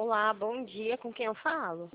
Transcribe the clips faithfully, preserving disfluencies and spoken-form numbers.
Olá, bom dia. Com quem eu falo?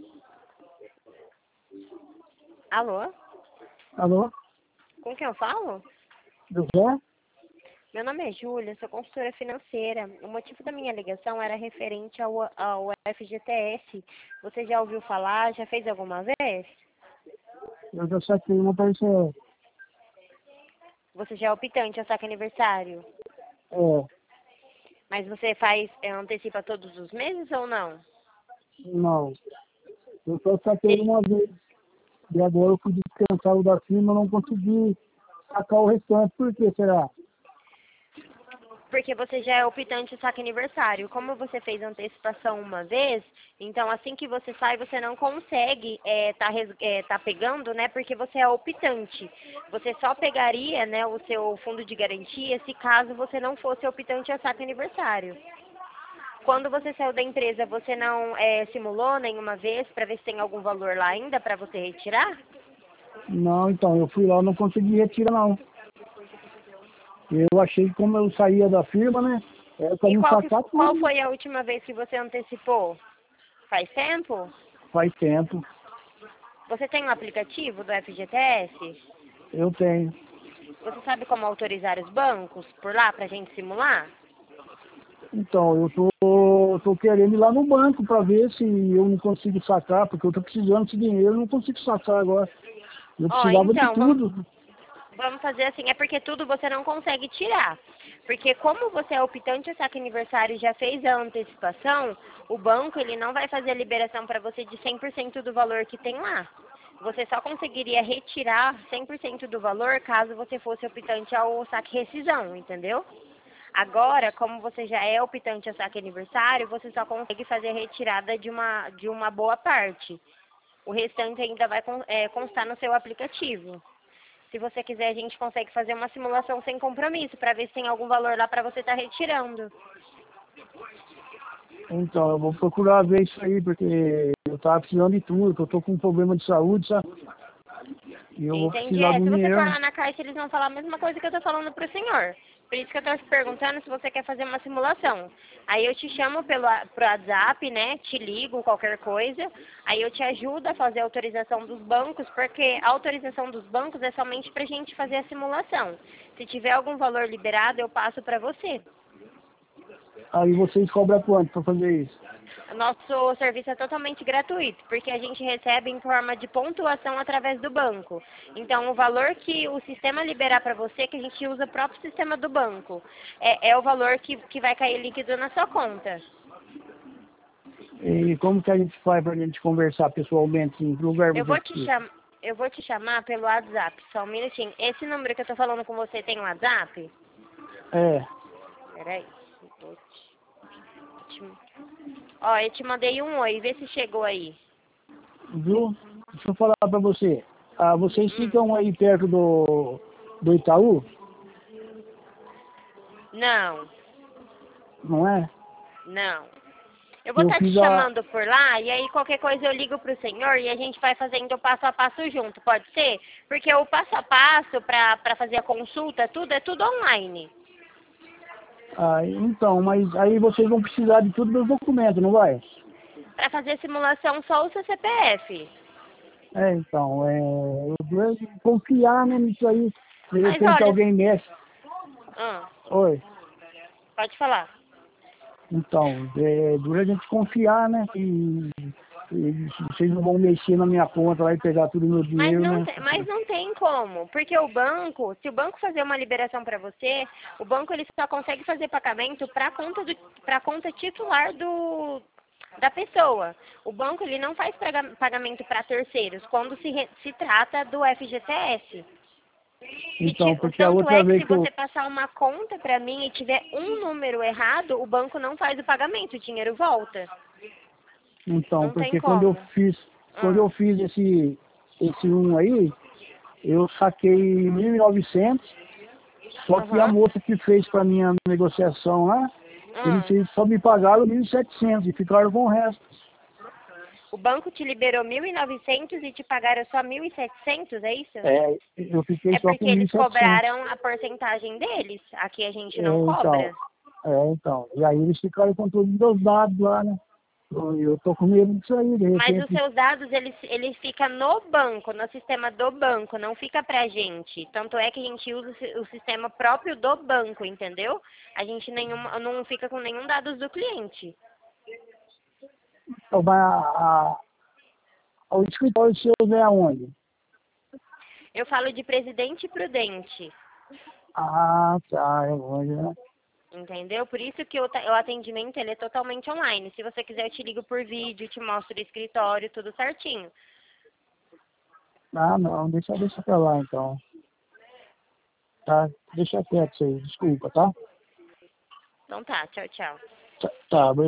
Alô? Alô? Com quem eu falo? José? Meu nome é Júlia, sou consultora financeira. O motivo da minha ligação era referente ao, ao F G T S. Você já ouviu falar? Já fez alguma vez? Eu já saquei uma para isso. É, Você já é optante ao saque aniversário? é, Mas você faz, é, antecipa todos os meses ou não? não. Eu só saquei uma vez. E agora eu fui descansar o da firma, não consegui sacar o restante. Por que será? Porque você já é optante ao saque aniversário. Como você fez antecipação uma vez, então assim que você sai, você não consegue é, tá, res- é, tá pegando, né? Porque você é optante. Você só pegaria, né, o seu fundo de garantia se caso você não fosse optante ao saque aniversário. Quando você saiu da empresa, você não é, simulou nenhuma vez para ver se tem algum valor lá ainda para você retirar? Não, então, eu fui lá, não consegui retirar, não. Eu achei que como eu saía da firma, né? Era pra E me qual, que, sacar qual tudo. foi a última vez que você antecipou? Faz tempo? Faz tempo. Você tem um aplicativo do F G T S? Eu tenho. Você sabe como autorizar os bancos por lá pra gente simular? Então, eu tô, eu tô querendo ir lá no banco para ver se eu não consigo sacar, porque eu tô precisando de dinheiro, eu não consigo sacar agora. Eu Ó, precisava de então, vamos, tudo. vamos fazer assim, é porque tudo você não consegue tirar. Porque como você é optante ao saque aniversário e já fez a antecipação, o banco ele não vai fazer a liberação para você de cem por cento do valor que tem lá. Você só conseguiria retirar cem por cento do valor caso você fosse optante ao saque rescisão, entendeu? Agora, como você já é optante ao saque aniversário, você só consegue fazer a retirada de uma, de uma boa parte. O restante ainda vai con- é, constar no seu aplicativo. Se você quiser, a gente consegue fazer uma simulação sem compromisso, para ver se tem algum valor lá para você estar retirando. Então, eu vou procurar ver isso aí, porque eu tava precisando de tudo, que eu tô com um problema de saúde, sabe? E eu vou Entendi. precisar É, do se você for dinheiro. lá na caixa, eles vão falar a mesma coisa que eu tô falando pro senhor. Por isso que eu tô te perguntando se você quer fazer uma simulação. Aí eu te chamo pelo a- pro WhatsApp, né? Te ligo, qualquer coisa. Aí eu te ajudo a fazer a autorização dos bancos, porque a autorização dos bancos é somente pra gente fazer a simulação. Se tiver algum valor liberado, eu passo pra você. Aí vocês cobram quanto para fazer isso? Nosso serviço é totalmente gratuito, porque a gente recebe em forma de pontuação através do banco. Então, o valor que o sistema liberar para você, que a gente usa o próprio sistema do banco, é, é o valor que, que vai cair líquido na sua conta. E como que a gente faz pra gente conversar pessoalmente em que lugar Eu você vou te fica? cham... eu vou te chamar pelo WhatsApp, só um minutinho. Esse número que eu tô falando com você tem WhatsApp? É, Peraí. Vou te... te- Ó, eu te mandei um oi, vê se chegou aí. viu? Deixa eu falar pra você. Ah, vocês Hum. ficam aí perto do, do Itaú, Não, não é? não. Eu vou Eu estar te fiz a... chamando por lá e aí qualquer coisa eu ligo pro senhor e a gente vai fazendo o passo a passo junto, pode ser? Porque o passo a passo para para fazer a consulta, tudo é tudo online. Ah, então, mas aí vocês vão precisar de todos os documentos, não vai? Para fazer a simulação só o seu C P F. É, então, é, eu devo confiar, né, nisso aí. De Mas repente olha, alguém mexe. ah, Oi. pode falar. Então, é duro a gente confiar, né? E, e vocês não vão mexer na minha conta lá e pegar tudo meu Mas dinheiro, não, né? tem, mas não tem como, porque o banco, se o banco fazer uma liberação para você, o banco ele só consegue fazer pagamento para conta do para conta titular do da pessoa. O banco ele não faz paga- pagamento para terceiros quando se, re- se trata do F G T S. Se Então, ti- o porque a tanto outra é que vez se que eu... você passar uma conta para mim e tiver um número errado, o banco não faz o pagamento, o dinheiro volta. Então, Não tem porque quando eu como. fiz, quando Ah, eu fiz esse, esse um aí, eu saquei mil e novecentos, só que a aham. moça que fez para mim a negociação lá, eles Ah. eles só me pagaram mil e setecentos e ficaram com o resto. O banco te liberou mil e novecentos e te pagaram só mil e setecentos, é isso? É, eu fiquei É só com porque mil e eles setecentos. cobraram a porcentagem deles. Aqui a gente É, não então, cobra. é, então. E aí eles ficaram com todos os meus dados lá, né? Eu eu tô com medo disso aí, de Mas os repente. seus dados, ele, ele fica no banco, no sistema do banco, não fica pra gente. Tanto é que a gente usa o si- o sistema próprio do banco, entendeu? A gente nenhum, não fica com nenhum dados do cliente. Então, vai a, a, o escritório seu é aonde? Eu falo de Presidente Prudente, Ah, tá, eu vou já. entendeu? Por isso que o, ta- o atendimento ele é totalmente online. Se você quiser, eu te ligo por vídeo, te mostro o escritório, tudo certinho. Ah, não, deixa, deixa pra lá então. Tá, deixa quieto isso aí, desculpa, tá? Então tá, tchau, tchau. Tá, tá,